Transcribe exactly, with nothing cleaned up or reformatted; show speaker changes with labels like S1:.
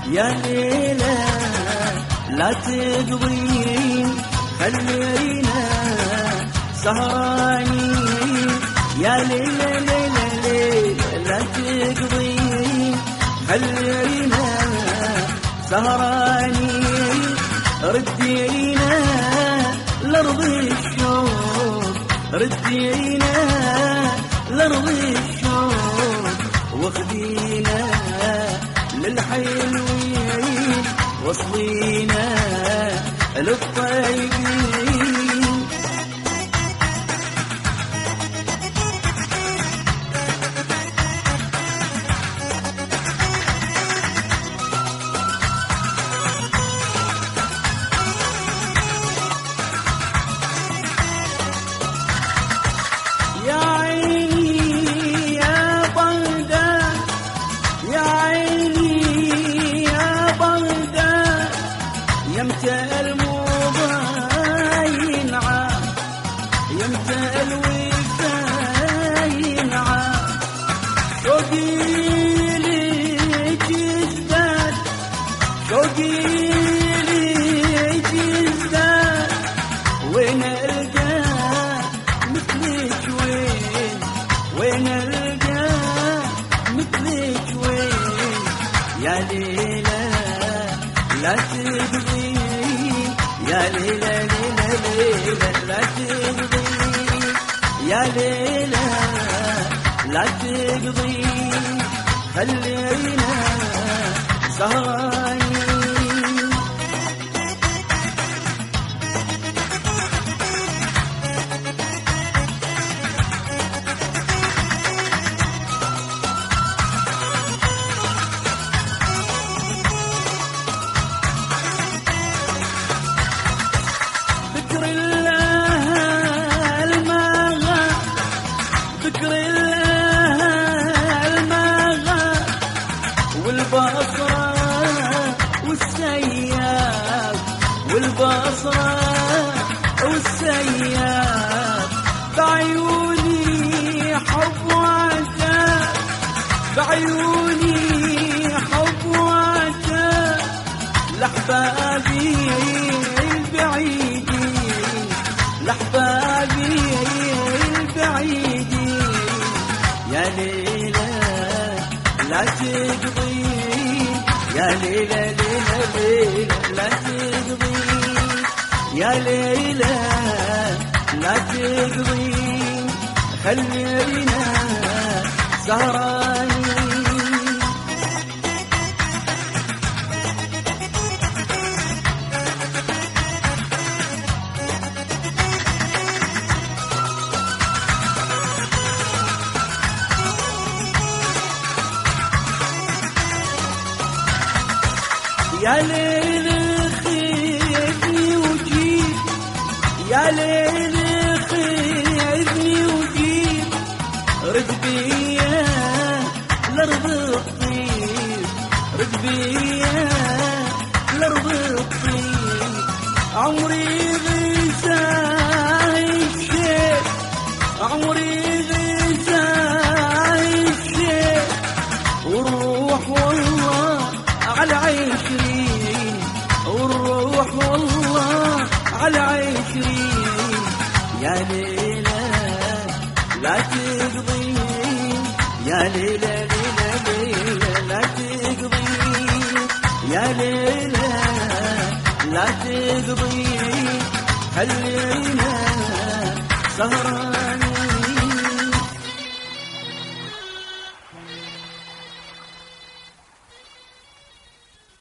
S1: يا ليلى لا تقضين خلينا سهرانين يا ليلى ليلى ليلى لا تقضين خلينا سهرانين ردينا لأرض الشوق ردينا لأرض الشوق واخدينا للحلوين وصلينا للطيبين يا عيني يا بغداد يا عيني يا بغداد يمتى المضاين عام يمتى الوفاين عام شوقي ليك ازداد شوقي ليك ازداد وين القى مثلك وين وين القى مثلك وين يا ليلى لا تقضين يا ليلى ليلى ليلى لا تقضين يا ليلى لا تقضين خلينا سهرانين ذكر الله المغى ذكر الله المغى والبصرة والسياب والبصرة والسياب بعيوني حب وعتاب بعيوني حب وعتاب لأحبابي البعيدين لأحبابي البعيدين يا ليلى لا تقضين يا ليلى ليلى ليلى لا تقضين يا ليلى لا تقضين خلينا سهرانين يا ليل خذني وجيب يا ليل خذني وجيب رد بيا لأرض الطيب رد بيا لأرض الطيب عمري غزاه الشيخ عمري غزاه الشيخ والروح والله على عشرين والروح والله على عشرين يا ليلى لا تقضين يا ليلى ليلى ليلى لا تقضين يا ليلى لا تقضين خلينا سهرانين